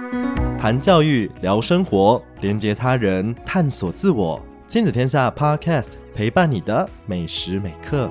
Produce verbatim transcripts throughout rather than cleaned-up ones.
谈教育，聊生活，连结他人，探索自我。亲子天下 Podcast 陪伴你的每时每刻。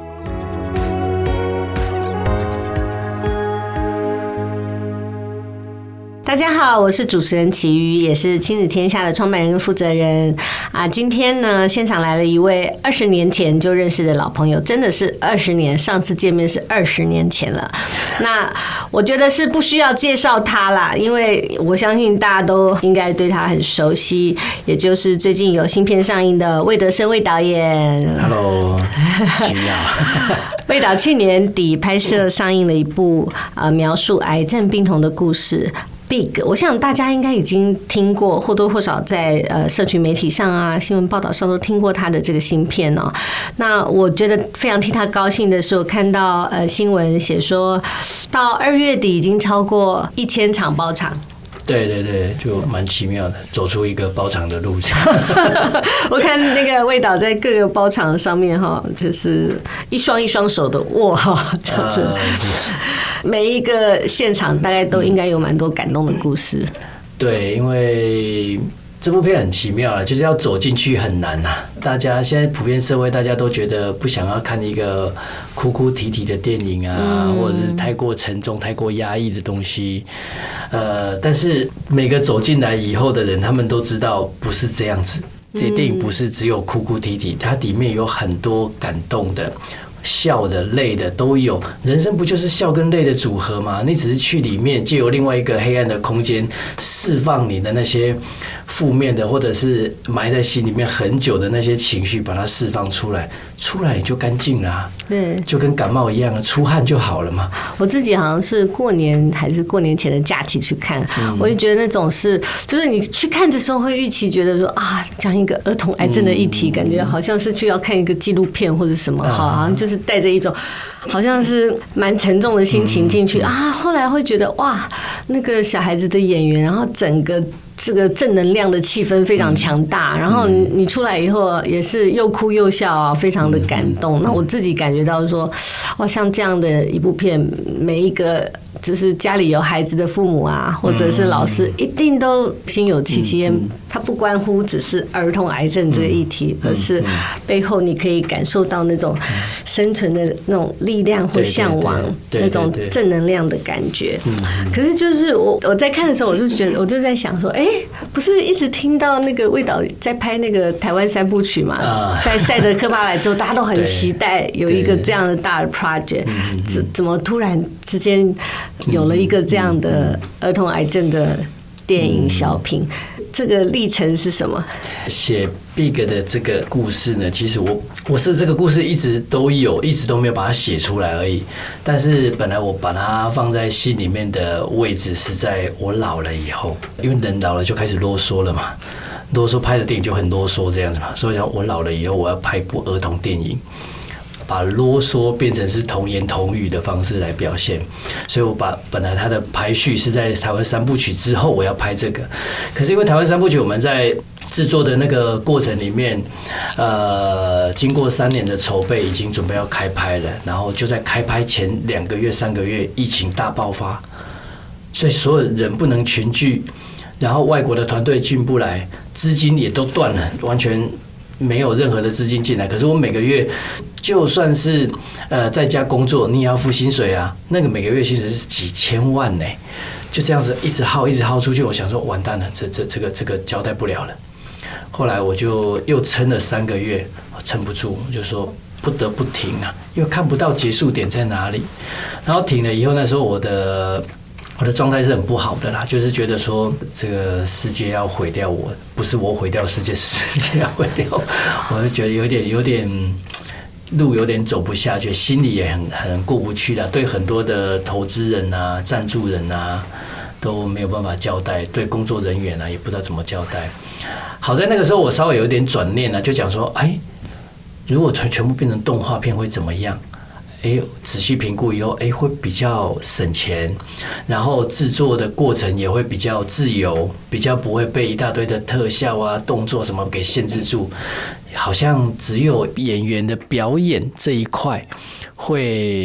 大家好，我是主持人齐瑜，也是亲子天下的创办人跟负责人啊。今天呢，现场来了一位二十年前就认识的老朋友，真的是二十年，上次见面是二十年前了。那我觉得是不需要介绍他啦，因为我相信大家都应该对他很熟悉，也就是最近有新片上映的魏德圣魏导演。 Hello， 需要。 魏导去年底拍摄上映了一部呃描述癌症病童的故事。Big， 我想大家应该已经听过，或多或少在呃社群媒体上啊、新闻报道上都听过他的这个新片哦。那我觉得非常替他高兴的是，我看到呃新闻写说，到二月底已经超过一千场包场。 对对对，就蛮奇妙的，走出一个包场的路程。 我看那个魏导在各个包场上面哈，就是一双一双手的握哈，这样子。呃、每一个现场大概都应该有蛮多感动的故事。 对，因为这部片很奇妙了，就是要走进去很难呐、啊。大家现在普遍社会，大家都觉得不想要看一个哭哭啼啼的电影啊，嗯、或者是太过沉重、太过压抑的东西。呃，但是每个走进来以后的人，他们都知道不是这样子。这电影不是只有哭哭啼啼，它里面有很多感动的。笑的、泪的都有，人生不就是笑跟泪的组合吗？你只是去里面，借由另外一个黑暗的空间，释放你的那些负面的，或者是埋在心里面很久的那些情绪，把它释放出来，出来你就干净了、啊。对，就跟感冒一样，出汗就好了嘛。 我自己好像是过年还是过年前的假期去看，嗯、我就觉得那种是，就是你去看的时候会预期觉得说啊，讲一个儿童癌症的议题，嗯、感觉好像是去要看一个纪录片或者什么，嗯、好像就是。带着一种好像是蛮沉重的心情进去啊，后来会觉得哇，那个小孩子的演员，然后整个这个正能量的气氛非常强大，然后你出来以后也是又哭又笑啊，非常的感动。那我自己感觉到说，哇，像这样的一部片，每一个就是家里有孩子的父母啊，或者是老师，一定都心有戚戚焉。它不关乎只是儿童癌症这个议题，而是背后你可以感受到那种生存的那种力量或向往，那种正能量的感觉。可是就是我我在看的时候，我就觉得我就在想说，哎，不是一直听到那个魏导在拍那个台湾三部曲嘛，在赛德克巴莱之后，大家都很期待有一个这样的大的 project， 怎怎么突然之间有了一个这样的儿童癌症的电影小品，这个历程是什么？ 写 Big 的这个故事呢，其实我我是这个故事一直都有，一直都没有把它写出来而已。但是本来我把它放在心里面的位置是在我老了以后，因为人老了就开始啰嗦了嘛，啰嗦拍的电影就很啰嗦这样子嘛，所以我老了以后我要拍一部儿童电影。把啰嗦变成是童言童语的方式来表现，所以我把本来它的排序是在台湾三部曲之后我要拍这个，可是因为台湾三部曲我们在制作的那个过程里面，呃，经过三年的筹备，已经准备要开拍了，然后就在开拍前两个月、三个月，疫情大爆发，所以所有人不能群聚，然后外国的团队进不来，资金也都断了，完全没有任何的资金进来。可是我每个月就算是呃在家工作，你也要付薪水啊，那个每个月薪水是几千万呢、欸，就这样子一直耗一直耗出去，我想说完蛋了，这这这个这个交代不了了。后来我就又撑了三个月，我撑不住，我就说不得不停啊，因为看不到结束点在哪里。然后停了以后，那时候我的我的状态是很不好的啦，就是觉得说这个世界要毁掉我，不是我毁掉世界，世界要毁掉我，我就觉得有点有点路有点走不下去，心里也很很过不去啦。对很多的投资人啊、赞助人啊都没有办法交代，对工作人员啊也不知道怎么交代。好在那个时候我稍微有点转念了，就讲说，哎，如果全部变成动画片会怎么样？哎，仔细评估以后，哎，会比较省钱，然后制作的过程也会比较自由，比较不会被一大堆的特效啊、动作什么给限制住。好像只有演员的表演这一块会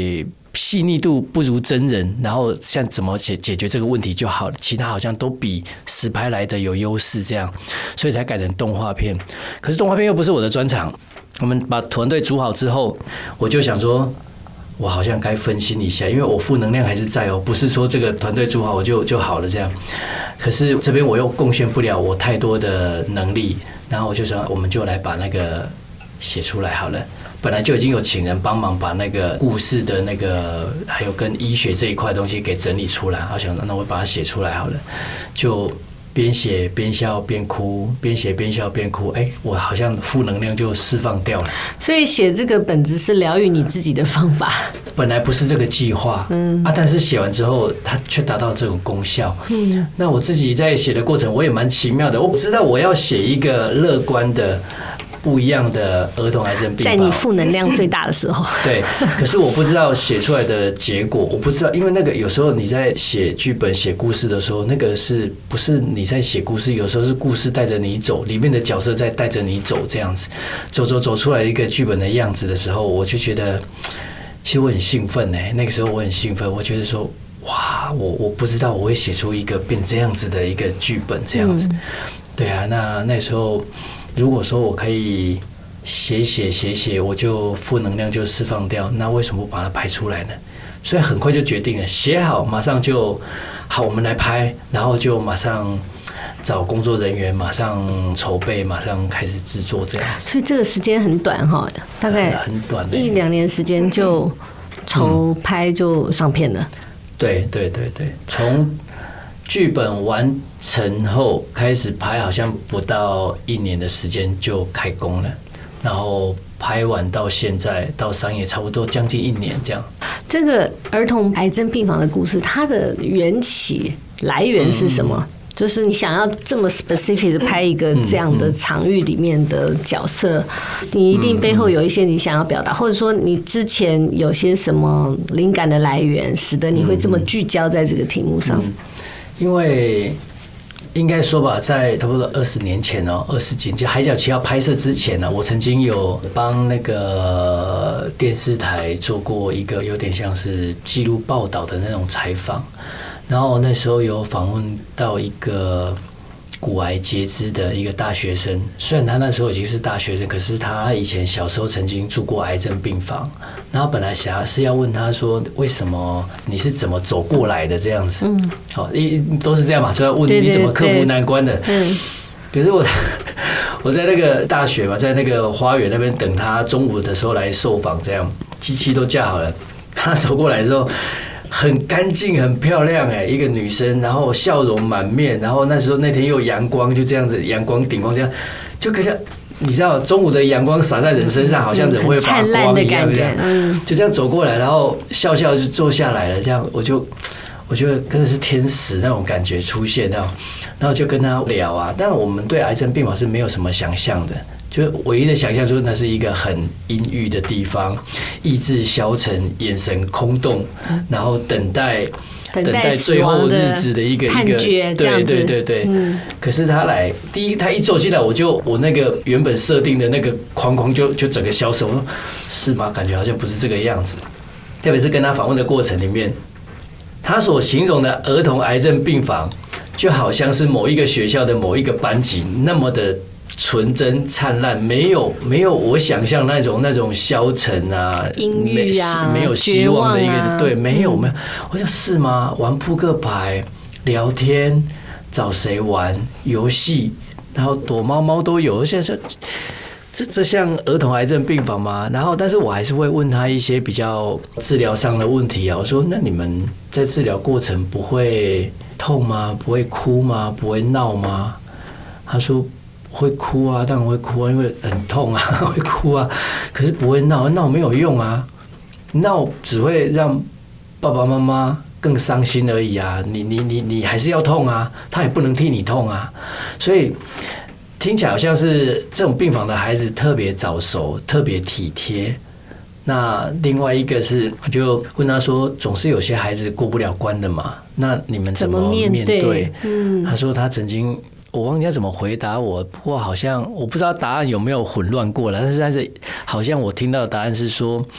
细腻度不如真人，然后像怎么解解决这个问题就好了，其他好像都比实拍来的有优势，这样，所以才改成动画片。可是动画片又不是我的专长，我们把团队组好之后，我就想说，我好像该分心一下，因为我负能量还是在哦，不是说这个团队组好我就就好了这样。可是这边我又贡献不了我太多的能力，然后我就想，我们就来把那个写出来好了。本来就已经有请人帮忙把那个故事的那个还有跟医学这一块东西给整理出来，我想那我把它写出来好了，就边写边笑边哭，边写边笑边哭，哎，我好像负能量就释放掉了。 所以写这个本质是疗愈你自己的方法。 本来不是这个计划，嗯啊，但是写完之后，它却达到这种功效。嗯，那我自己在写的过程，我也蛮奇妙的。我知道我要写一个乐观的。不一样的儿童癌症病房， 在你负能量最大的时候， 对，可是我不知道写出来的结果，我不知道，因为那个有时候你在写剧本、写故事的时候，那个是不是你在写故事？有时候是故事带着你走，里面的角色在带着你走，这样子走走走出来一个剧本的样子的时候，我就觉得，其实我很兴奋哎，那个时候我很兴奋，我觉得说，哇，我我不知道我会写出一个变这样子的一个剧本，这样子，嗯、对啊，那那时候。如果说我可以写写写写，我就负能量就释放掉，那为什么不把它拍出来呢？所以很快就决定了，写好马上就好，我们来拍，然后就马上找工作人员，马上筹备，马上开始制作这样子。 所以这个时间很短哈，大概很短， 一两年时间就筹拍就上片了。嗯、 对对对对，从剧本完成后开始拍，好像不到一年的时间就开工了，然后拍完到现在到商业差不多将近一年这样。 这个儿童癌症病房的故事，它的缘起来源是什么？嗯、就是你想要这么 specific 的拍一个这样的场域里面的角色，嗯嗯、你一定背后有一些你想要表达，或者说你之前有些什么灵感的来源，使得你会这么聚焦在这个题目上。嗯嗯因为应该说吧，在差不多二十年前哦，二十几年就《海角七号》拍摄之前呢，我曾经有帮那个电视台做过一个有点像是记录报道的那种采访，然后那时候有访问到一个骨癌截肢的一个大学生，虽然他那时候已经是大学生，可是他以前小时候曾经住过癌症病房，然后本来想要是要问他说，为什么你是怎么走过来的这样子，嗯，好，都是这样嘛，就要问你怎么克服难关的，嗯，可是我我在那个大学嘛，在那个花园那边等他中午的时候来受访，这样机器都架好了，他走过来之后。很干净，很漂亮哎，一个女生，然后笑容满面，然后那时候那天又有阳光，就这样子，阳光顶光这样，就可像你知道中午的阳光洒在人身上，好像人会发光一样，这样，就这样走过来，然后笑笑就坐下来了，这样我就我觉得真的是天使那种感觉出现，然后然后就跟他聊啊，但我们对癌症病房是没有什么想象的。就唯一的想象就是那是一个很阴郁的地方，意志消沉，眼神空洞，然后等待等待最后日子的一个判决， 对对对对。嗯、可是他来第一，他一走进来，我就我那个原本设定的那个框框就就整个消失。我说是吗？感觉好像不是这个样子。特别是跟他访问的过程里面，他所形容的儿童癌症病房，就好像是某一个学校的某一个班级那么的。纯真灿烂，没有没有我想象那种那种消沉啊、 阴郁啊、 没有希望的一个，啊、对，没有没有。我想是吗？玩扑克牌、聊天、找谁玩游戏，然后躲猫猫都有。现在说这这像儿童癌症病房吗？然后，但是我还是会问他一些比较治疗上的问题啊。我说，那你们在治疗过程不会痛吗？不会哭吗？不会闹吗？他说。会哭啊，当然会哭啊，因为很痛啊，会哭啊。可是不会闹，闹没有用啊，闹只会让爸爸妈妈更伤心而已啊。你你你你还是要痛啊，他也不能替你痛啊。所以听起来好像是这种病房的孩子特别早熟，特别体贴。那另外一个是，我就问他说，总是有些孩子过不了关的嘛，那你们怎么面对？面对嗯、他说他曾经。我忘记他怎么回答我，不过好像我不知道答案有没有混乱过了，但是但是好像我听到的答案是说，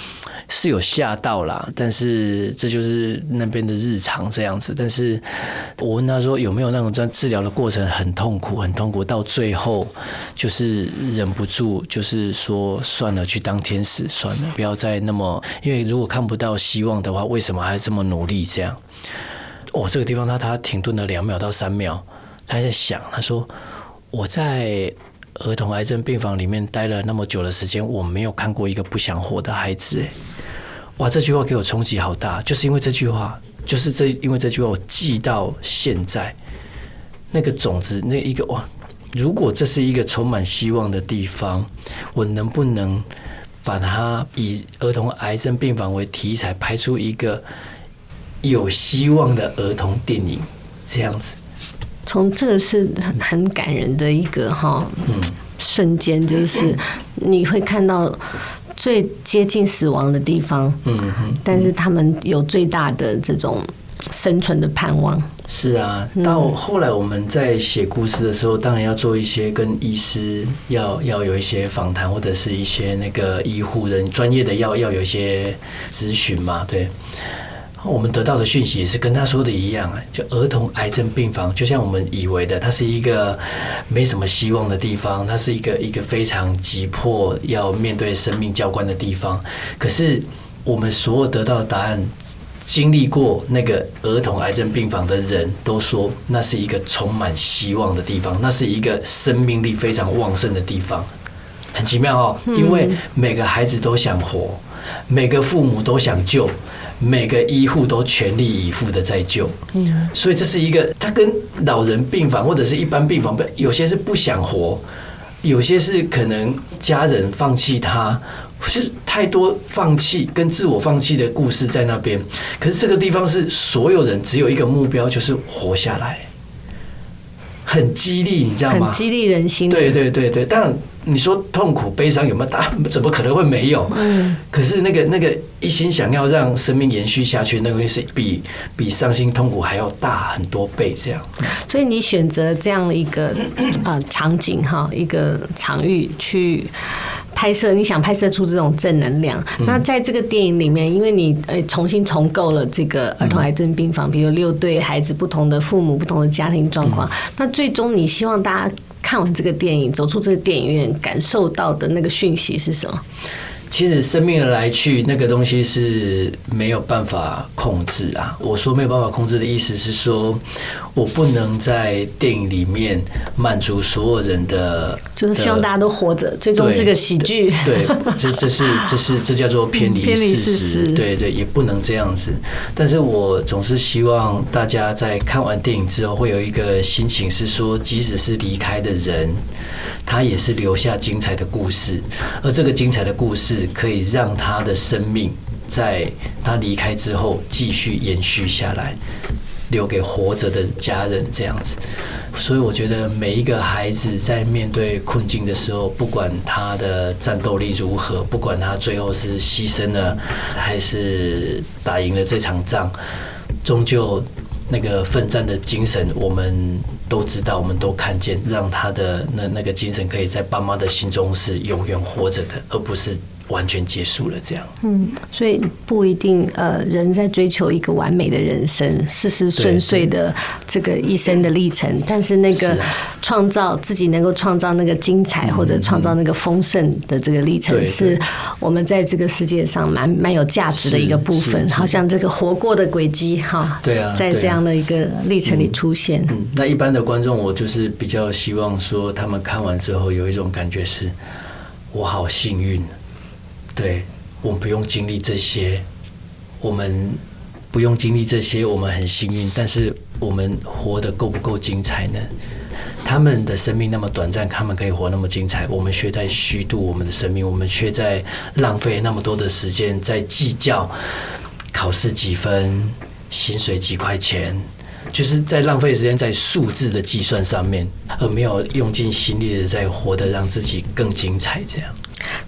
是有吓到啦，但是这就是那边的日常这样子。但是我问他说有没有那种在治疗的过程很痛苦很痛苦，到最后就是忍不住就是说算了，去当天使算了，不要再那么，因为如果看不到希望的话，为什么还这么努力这样？哦，这个地方他他停顿了两秒到三秒，他在想，他说我在儿童癌症病房里面待了那么久的时间，我没有看过一个不想活的孩子。哇，这句话给我冲击好大，就是因为这句话，就是这因为这句话我记到现在，那个种子，那一个哇，如果这是一个充满希望的地方，我能不能把它以儿童癌症病房为题材，拍出一个有希望的儿童电影这样子？ 从这个是很很感人的一个哈、嗯、瞬间，就是你会看到最接近死亡的地方，嗯嗯，但是他们有最大的这种生存的盼望。 是啊，到后来我们在写故事的时候，当然要做一些跟医师要要有一些访谈，或者是一些那个医护人专业的要要有一些咨询嘛，对。我们得到的讯息也是跟他说的一样，就儿童癌症病房，就像我们以为的，它是一个没什么希望的地方，它是一个一个非常急迫要面对生命交关的地方。可是我们所有得到的答案，经历过那个儿童癌症病房的人都说，那是一个充满希望的地方，那是一个生命力非常旺盛的地方。很奇妙哦，因为每个孩子都想活，每个父母都想救，每个医护都全力以赴的在救，嗯，所以这是一个，它跟老人病房或者是一般病房，有些是不想活，有些是可能家人放弃他，是太多放弃跟自我放弃的故事在那边。可是这个地方是所有人只有一个目标，就是活下来，很激励，你知道吗？ 很激励人心。 对对对对，当然你说痛苦悲伤有没有大？怎么可能会没有？嗯，可是那个那个一心想要让生命延续下去，那个东西是比比伤心痛苦还要大很多倍这样。 所以你选择这样一个呃场景哈，一个场域去拍摄，你想拍摄出这种正能量。嗯、那在这个电影里面，因为你呃重新重构了这个儿童癌症病房，比如六对孩子，不同的父母，不同的家庭状况，嗯、那最终你希望大家看完这个电影，走出这个电影院，感受到的那个讯息是什么？ 其实生命的来去那个东西是没有办法控制啊。我说没有办法控制的意思是说，我不能在电影里面满足所有人的， 就是希望大家都活着，最终是个喜剧。 对，这这是这是这叫做偏离事实。对对，也不能这样子。但是我总是希望大家在看完电影之后，会有一个心情是说，即使是离开的人，他也是留下精彩的故事，而这个精彩的故事可以让他的生命在他离开之后继续延续下来，留给活着的家人这样子。所以我觉得每一个孩子在面对困境的时候，不管他的战斗力如何，不管他最后是牺牲了还是打赢了这场仗，终究那个奋战的精神我们都知道，我们都看见，让他的那那个精神可以在爸妈的心中是永远活着的，而不是完全结束了这样。嗯， 所以不一定呃，人在追求一个完美的人生，事事顺遂的这个一生的历程，但是那个创造自己能够创造那个精彩或者创造那个丰盛的这个历程，是我们在这个世界上蛮蛮有价值的一个部分。好像这个活过的轨迹哈，对啊，在这样的一个历程里出现。 嗯，那一般的观众，我就是比较希望说，他们看完之后有一种感觉是，我好幸运。对，我们不用经历这些，我们不用经历这些，我们很幸运。但是我们活得够不够精彩呢？他们的生命那么短暂，他们可以活那么精彩，我们却在虚度我们的生命，我们却在浪费那么多的时间，在计较考试几分、薪水几块钱，就是在浪费时间在数字的计算上面，而没有用尽心力的在活得让自己更精彩这样。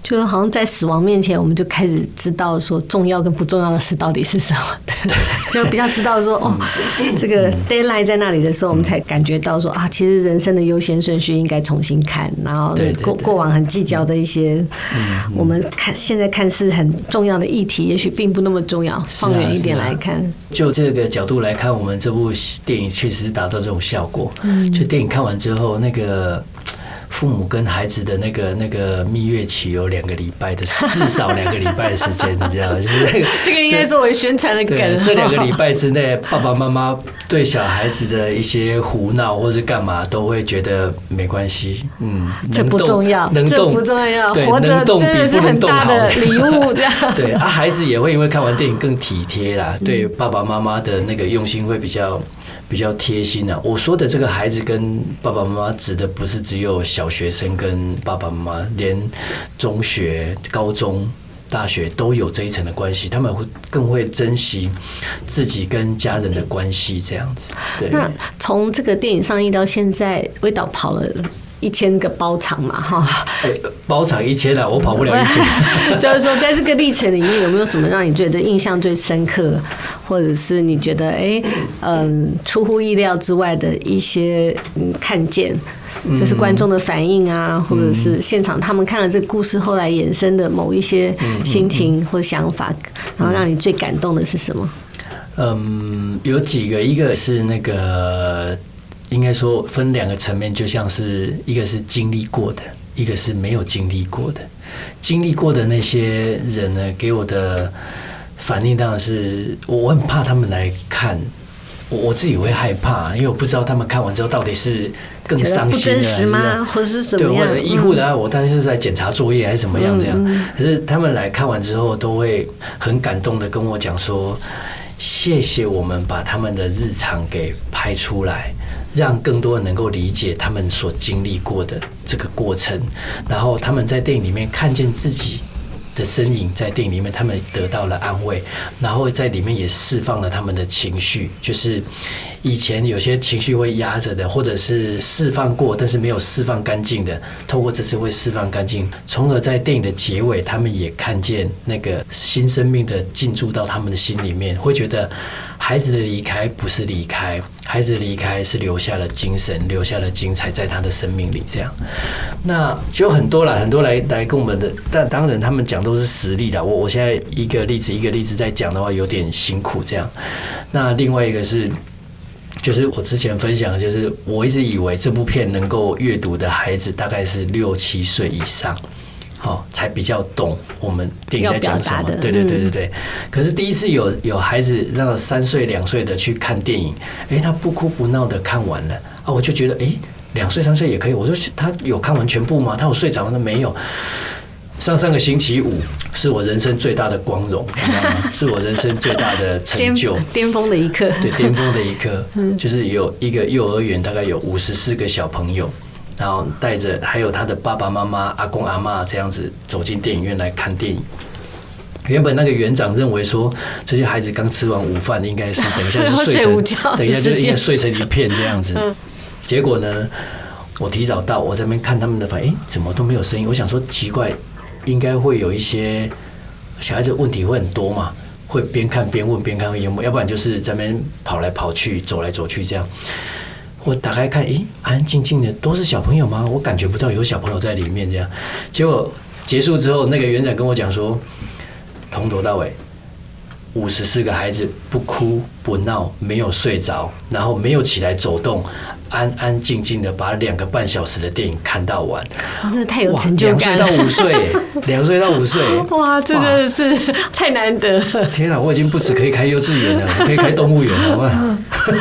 就是好像在死亡面前，我们就开始知道说重要跟不重要的事到底是什么，就比较知道说哦，这个 deadline 在那里的时候，我们才感觉到说啊，其实人生的优先顺序应该重新看，然后过过往很计较的一些，我们看现在看似很重要的议题，也许并不那么重要，放远一点来看。 就这个角度来看，我们这部电影确实达到这种效果。嗯，就电影看完之后，那个父母跟孩子的那个那个蜜月期有两个礼拜的，至少两个礼拜的时间，你知道吗？就是那个这个应该作为宣传的梗。 这两个礼拜之内，爸爸妈妈对小孩子的一些胡闹或是干嘛，都会觉得没关系。嗯， 这不重要， 能动这不重要， 对， 活着真的是很大的礼物。这样对啊，孩子也会因为看完电影更体贴啦，对爸爸妈妈的那个用心会比较。比较贴心啊！我说的这个孩子跟爸爸妈妈指的不是只有小学生跟爸爸妈妈，连中学、高中、大学都有这一层的关系。他们会更会珍惜自己跟家人的关系，这样子。对。 那从这个电影上映到现在，魏导跑了一千个包场嘛，哈， 包场一千啊，我跑不了一千。 就是说，在这个历程里面，有没有什么让你觉得印象最深刻，或者是你觉得哎，嗯，出乎意料之外的一些嗯看见，就是观众的反应啊，或者是现场他们看了这个故事后来衍生的某一些心情或想法，然后让你最感动的是什么？ 嗯，有几个，一个是那个。应该说分两个层面，就像是一个是经历过的，一个是没有经历过的。经历过的那些人呢，给我的反应当然是，我很怕他们来看，我自己会害怕，因为我不知道他们看完之后到底是更伤心不真实吗，或是怎么样？ 对，或者医护的，我当时是在检查作业还是怎么样这样。可是他们来看完之后，都会很感动的跟我讲说，谢谢我们把他们的日常给拍出来。让更多人能够理解他们所经历过的这个过程，然后他们在电影里面看见自己的身影，在电影里面他们得到了安慰，然后在里面也释放了他们的情绪，就是以前有些情绪会压着的，或者是释放过但是没有释放干净的，透过这次会释放干净，从而在电影的结尾他们也看见那个新生命的进驻到他们的心里面，会觉得孩子的离开不是离开，孩子的离开是留下了精神，留下了精彩在他的生命里。这样，那就很多啦，很多来来跟我们的，但当然他们讲都是实例啦。我我现在一个例子一个例子在讲的话，有点辛苦这样。那另外一个是，就是我之前分享的，就是我一直以为这部片能够阅读的孩子大概是六七岁以上。哦，才比较懂我们电影在讲什么。对对对对对。可是第一次有有孩子让三岁两岁的去看电影，哎，他不哭不闹的看完了啊，我就觉得哎，两岁三岁也可以。我说他有看完全部吗？他有睡着吗？没有。上上个星期五是我人生最大的光荣，你知道吗？是我人生最大的成就， 巅峰的一刻。 对，巅峰的一刻，就是有一个幼儿园，大概有五十四个小朋友。然后带着还有他的爸爸妈妈、阿公阿嬷这样子走进电影院来看电影。原本那个园长认为说，这些孩子刚吃完午饭，应该是等一下是睡成，等一下就应该睡成一片这样子。结果呢，我提早到，我在那边看他们的反应，哎，怎么都没有声音？我想说奇怪，应该会有一些小孩子问题会很多嘛，会边看边问，边看边问，要不然就是在那边跑来跑去、走来走去这样。我打开看，诶，安安静静的，都是小朋友吗？我感觉不到有小朋友在里面这样。结果结束之后，那个园长跟我讲说，从头到尾五十四个孩子不哭不闹，没有睡着，然后没有起来走动，安安静静的把两个半小时的电影看到完。 哇，真的太有成就感了！ 两岁到五岁，两岁到五岁， 哇，真的是太难得了！ 天哪，我已经不止可以开幼稚园了，我可以开动物园了，好不好？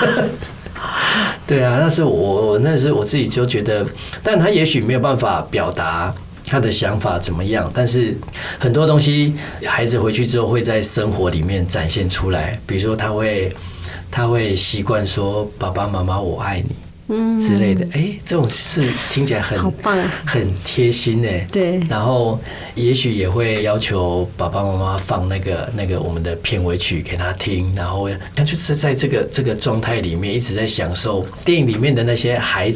对啊，那是我，我那时我自己就觉得，但他也许没有办法表达他的想法怎么样，但是很多东西孩子回去之后会在生活里面展现出来，比如说他会他会习惯说爸爸妈妈我爱你。之类的，哎，这种事听起来很好棒， 很贴心哎。 对， 然后也许也会要求爸爸妈妈放那个那个我们的片尾曲给他听，然后他就是在这个这个状态里面一直在享受电影里面的那些孩子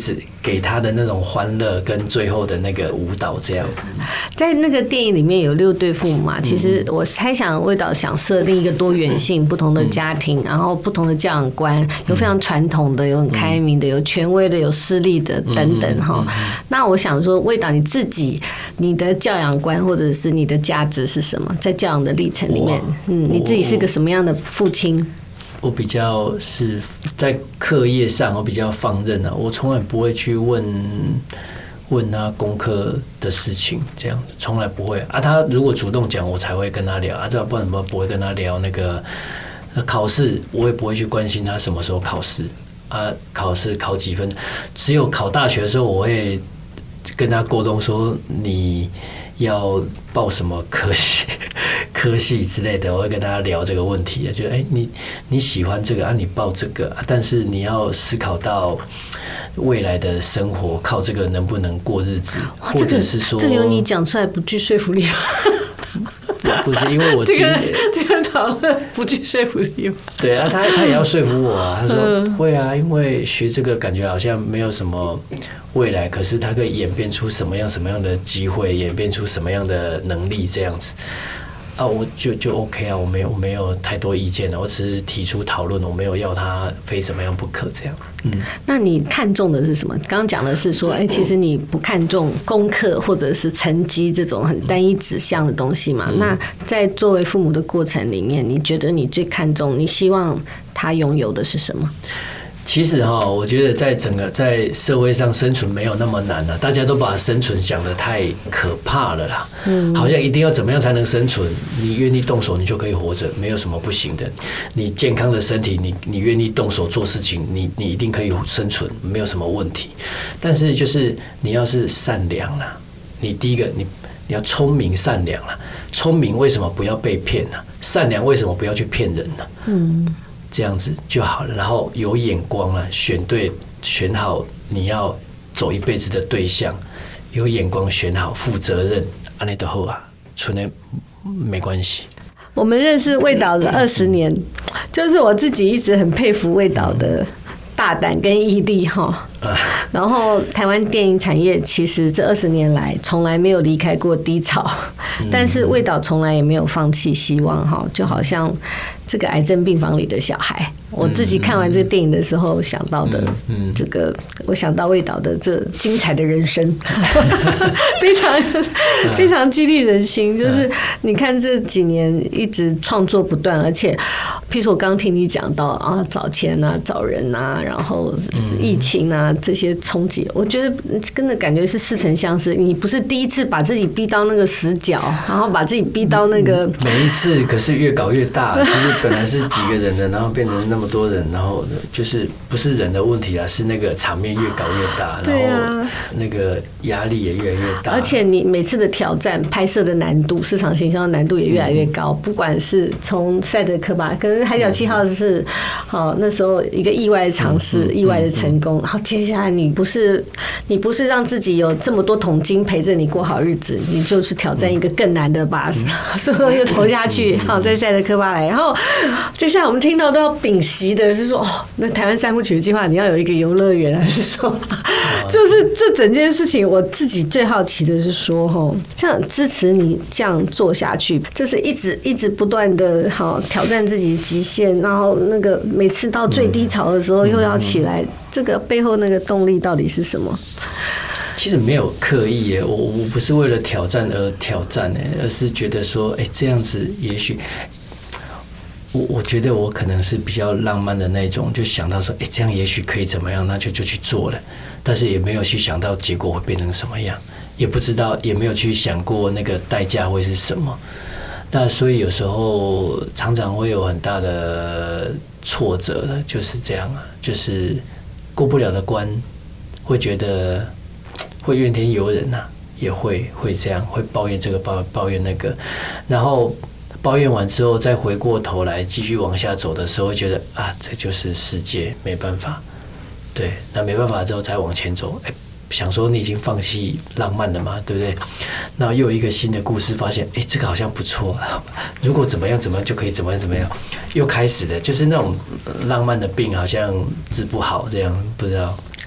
给他的那种欢乐跟最后的那个舞蹈这样。 在那个电影里面有六对父母嘛，其实我猜想魏导想设定一个多元性、不同的家庭，然后不同的教养观，有非常传统的，有很开明的，有权威的，有势力的等等哈。那我想说，魏导你自己你的教养观或者是你的价值是什么？在教养的历程里面，嗯，你自己是个什么样的父亲？ 我比较是在课业上，我比较放任啊，我从来不会去问问他功课的事情，这样从来不会啊。他如果主动讲，我才会跟他聊啊，这不然怎么不会跟他聊那个考试，我也不会去关心他什么时候考试啊，考试考几分。只有考大学的时候，我会跟他沟通说你要报什么科系、科系之类的，我会跟大家聊这个问题。就哎、欸，你你喜欢这个啊，你报这个、啊，但是你要思考到未来的生活，靠这个能不能过日子，或者是说， 这个由你讲出来不具说服力。 不是因为我这个这个讨论不具说服力吗？ 对啊，他他也要说服我啊。他说会啊，因为学这个感觉好像没有什么未来，可是它可以演变出什么样什么样的机会，演变出什么样的能力这样子。啊，我就就 OK 啊，我没有我没有太多意见了，我只是提出讨论，我没有要他非怎么样不可这样。嗯， 那你看重的是什么？刚刚讲的是说，哎、欸，其实你不看重功课或者是成绩这种很单一指向的东西嘛？嗯、那在作为父母的过程里面，你觉得你最看重，你希望他拥有的是什么？ 其实哈，我觉得在整个在社会上生存没有那么难了、啊，大家都把生存想得太可怕了啦。嗯，好像一定要怎么样才能生存？你愿意动手，你就可以活着，没有什么不行的。你健康的身体，你你愿意动手做事情，你你一定可以生存，没有什么问题。但是就是你要是善良啦，你第一个你你要聪明善良啦。聪明为什么不要被骗呢？善良为什么不要去骗人呢？嗯。这样子就好了，然后有眼光了，选对选好你要走一辈子的对象，有眼光选好，负责任，安尼就好啊，存的没关系。 我们认识魏导的二十年，就是我自己一直很佩服魏导的大胆跟毅力哈。然后台湾电影产业其实这二十年来从来没有离开过低潮，但是魏导从来也没有放弃希望哈，就好像这个癌症病房里的小孩，我自己看完这个电影的时候想到的这个，我想到魏导的这精彩的人生，非常非常激励人心。就是你看这几年一直创作不断，而且譬如说我刚听你讲到啊，找钱啊，找人啊，然后疫情啊这些冲击，我觉得跟着感觉是似曾相识。你不是第一次把自己逼到那个死角，然后把自己逼到那个每一次，可是越搞越大。其实本来是几个人的，然后变成那么多人，然后就是不是人的问题啦，是那个场面越搞越大，然后那个压力也越来越大。 而且你每次的挑战、拍摄的难度、市场行销的难度也越来越高。不管是从赛德克巴，可能海角七号是好那时候一个意外的尝试、意外的成功，然后接下来你不是你不是让自己有这么多桶金陪着你过好日子，你就是挑战一个更难的，把所有东西投下去。好，在赛德克巴来，然后接下来我们听到都要屏息的是说，哦，那台湾三部曲的计划你要有一个游乐园，还是说，就是这整件事情，我自己最好奇的是说，哈，像支持你这样做下去，就是一直一直不断的好挑战自己的极限，然后那个每次到最低潮的时候又要起来，这个背后那个动力到底是什么？ 其实没有刻意耶，我我不是为了挑战而挑战耶，而是觉得说，哎、欸，这样子也许。我我觉得我可能是比较浪漫的那种，就想到说，哎、欸，这样也许可以怎么样，那就就去做了，但是也没有去想到结果会变成什么样，也不知道，也没有去想过那个代价会是什么。那所以有时候常常会有很大的挫折的，就是这样啊，就是过不了的关，会觉得会怨天尤人呐、啊，也会会这样，会抱怨这个抱抱怨那个，然后。抱怨完之后，再回过头来继续往下走的时候，会觉得啊，这就是世界，没办法。对，那没办法之后再往前走，哎、欸，想说你已经放弃浪漫了嘛，对不对？那又有一个新的故事，发现哎、欸，这个好像不错，如果怎么样怎么样就可以怎么样怎么样，又开始了，就是那种浪漫的病好像治不好，这样不知道。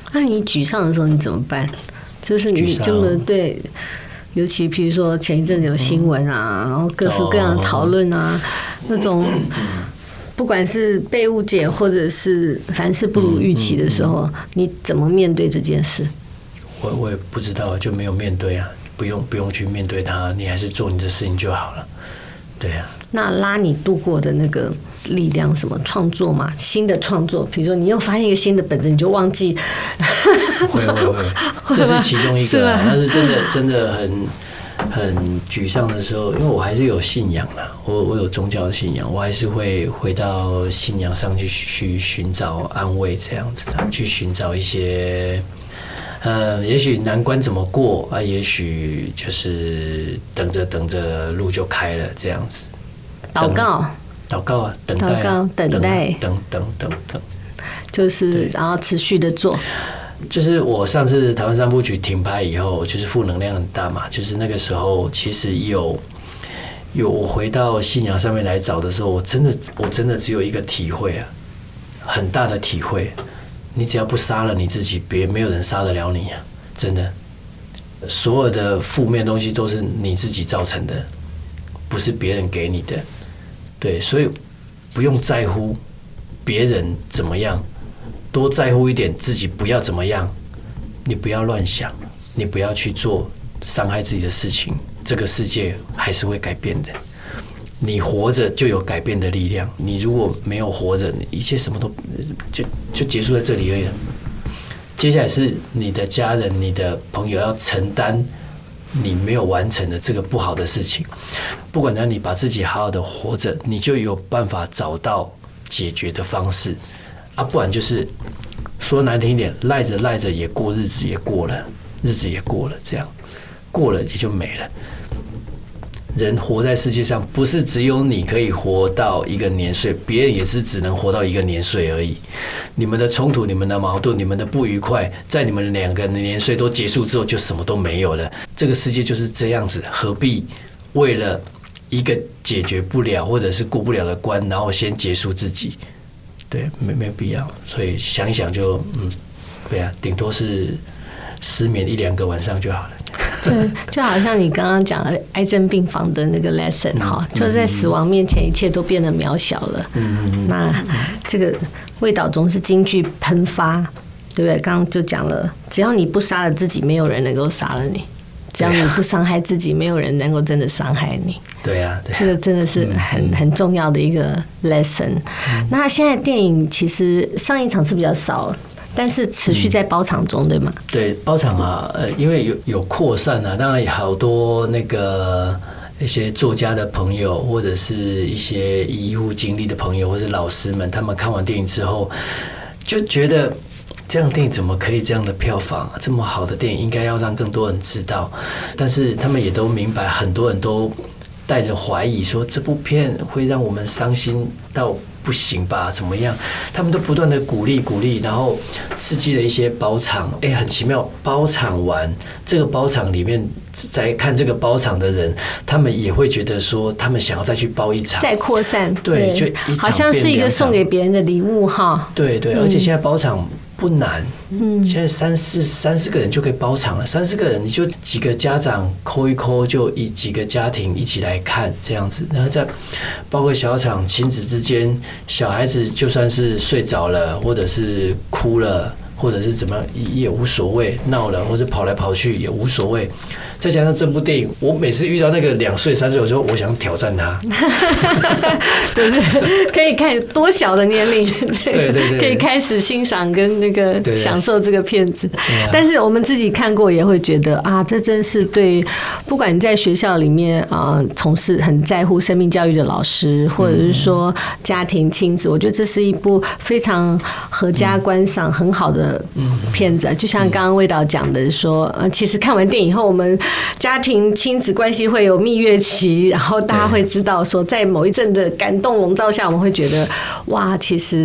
那你沮丧的时候你怎么办？就是你这么对，尤其比如说前一阵子有新闻啊，嗯、然后各式各样的讨论啊，哦、那种不管是被误解或者是凡事不如预期的时候，嗯嗯嗯、你怎么面对这件事？ 我我也不知道，就没有面对啊，不用不用去面对它，你还是做你的事情就好了。对啊。 那拉你度过的那个力量，什么创作嘛？新的创作，比如说你又发现一个新的本子，你就忘记。 会会会，这是其中一个、啊。但是真的真的很很沮丧的时候，因为我还是有信仰啦，我我有宗教的信仰，我还是会回到信仰上去去寻找安慰，这样子的，去寻找一些。呃，也许难关怎么过啊？也许就是等着等着路就开了，这样子。 祷告， 祷告啊，等待、啊， 祷告，等待， 等等等等， 就是然后持续的做。 就是我上次台湾三部曲停拍以后，就是负能量很大嘛，就是那个时候其实有有我回到信仰上面来找的时候，我真的我真的只有一个体会啊，很大的体会。你只要不杀了你自己，别没有人杀得了你啊！真的，所有的负面东西都是你自己造成的，不是别人给你的。对，所以不用在乎别人怎么样，多在乎一点自己不要怎么样。你不要乱想，你不要去做伤害自己的事情，这个世界还是会改变的。你活着就有改变的力量，你如果没有活着，一切什么都就就结束在这里而已了。接下来是你的家人、你的朋友要承担你没有完成的这个不好的事情。不管让你把自己好好的活着，你就有办法找到解决的方式啊，不然就是说难听一点，赖着赖着也过日子也过了，日子也过了，这样过了也就没了。人活在世界上，不是只有你可以活到一个年岁，别人也是只能活到一个年岁而已。你们的冲突、你们的矛盾、你们的不愉快，在你们两个年岁都结束之后，就什么都没有了。这个世界就是这样子，何必为了一个解决不了或者是过不了的关，然后先结束自己？对，没没必要。所以想一想就，嗯，对啊，顶多是失眠一两个晚上就好了。 就就好像你刚刚讲的癌症病房的那个 lesson 哈，就在死亡面前，一切都变得渺小了。嗯，那这个味道总是金句喷发，对不对？刚刚就讲了，只要你不杀了自己，没有人能够杀了你；只要你不伤害自己，没有人能够真的伤害你。 对啊，对啊， 这个真的是很很重要的一个 lesson。那现在电影其实上映场次比较少。但是持续在包场中，嗯、对吗？ 对，包场啊，呃，因为有有扩散啊，当然好多那个一些作家的朋友，或者是一些医护经历的朋友，或者老师们，他们看完电影之后就觉得，这样的电影怎么可以这样的票房啊？这么好的电影应该要让更多人知道。但是他们也都明白，很多人都带着怀疑说，这部片会让我们伤心到不行吧？怎么样？他们都不断的鼓励鼓励，然后刺激了一些包场。哎，很奇妙，包场完这个包场里面，在看这个包场的人，他们也会觉得说，他们想要再去包一场， 再扩散。 对，就一场好像是一个送给别人的礼物哈。 对对，而且现在包场不难，嗯，现在三四三四个人就可以包场了。三四个人，你就几个家长扣一扣，就一几个家庭一起来看这样子。然后再包括小场亲子之间，小孩子就算是睡着了，或者是哭了，或者是怎么样也无所谓，闹了或者跑来跑去也无所谓。再加上这部电影，我每次遇到那个两岁三岁，我说我想挑战他， 对对，可以看多小的年龄， 对对对， 可以开始欣赏跟那个享受这个片子。 啊、 但是我们自己看过也会觉得啊，这真是对，不管你在学校里面啊从事很在乎生命教育的老师，或者是说家庭亲子，我觉得这是一部非常合家观赏很好的片子。就像刚刚魏导讲的说，呃，其实看完电影以后，我们家庭亲子关系会有蜜月期，然后大家会知道说，在某一阵的感动笼罩下，我们会觉得哇，其实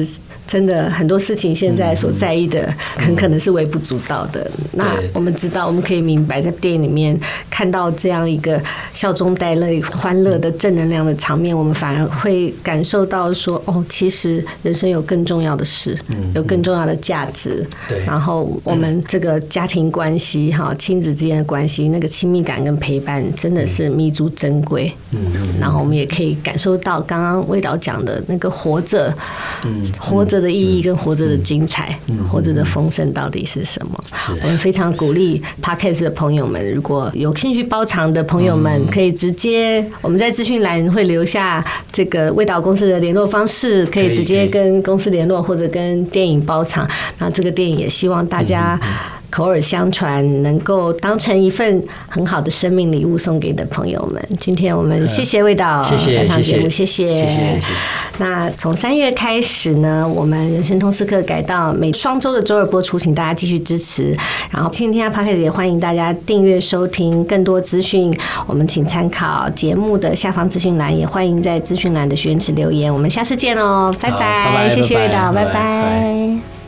真的很多事情现在所在意的很可能是微不足道的。嗯、那我们知道，我们可以明白，在电影里面看到这样一个笑中带泪、欢乐的正能量的场面，我们反而会感受到说，哦，其实人生有更重要的事，嗯、有更重要的价值。对，然后我们这个家庭关系、哈亲子之间的关系，那个亲密感跟陪伴真的是弥足珍贵。嗯，然后我们也可以感受到刚刚魏导讲的那个活着，嗯，活着的意义跟活着的精彩，嗯、活着的丰盛到底是什么？我们非常鼓励 Podcast 的朋友们，如果有兴趣包场的朋友们，可以直接我们在资讯栏会留下这个魏导公司的联络方式，可以直接跟公司联络或者跟电影包场。那这个电影也希望大家口耳相传，能够当成一份很好的生命礼物送给你的朋友们。今天我们谢谢魏导来上节目，谢谢，谢谢。那从三月开始呢，我们人生通识课改到每双周的周二播出，请大家继续支持。然后今天 Podcast 也欢迎大家订阅收听，更多资讯我们请参考节目的下方资讯栏，也欢迎在资讯栏的许愿池留言。我们下次见哦，拜拜，谢谢魏导，拜拜。